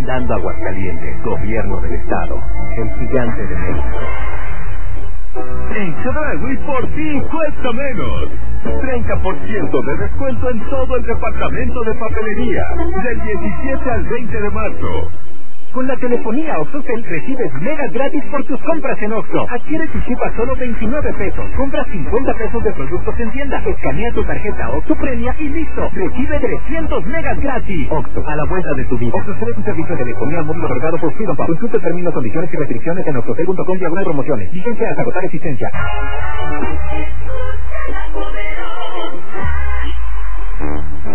respaldando Aguascalientes, Gobierno del Estado, el gigante de México. En Chedraui por ti cuesta menos. 30% de descuento en todo el departamento de papelería, del 17 al 20 de marzo. Con la telefonía OxxoCell recibes megas gratis por tus compras en Oxxo. Adquiere tu chip a solo 29 pesos. Compra 50 pesos de productos en tienda. Escanea tu tarjeta Oxxo Premia y listo. Recibe 300 megas gratis. Oxxo, a la vuelta de tu vida. OxxoCell es un servicio de telefonía móvil otorgado por Freedom Pub. Consulta términos, condiciones y restricciones en oxxocell.com/promociones. Vigencia hasta agotar existencia.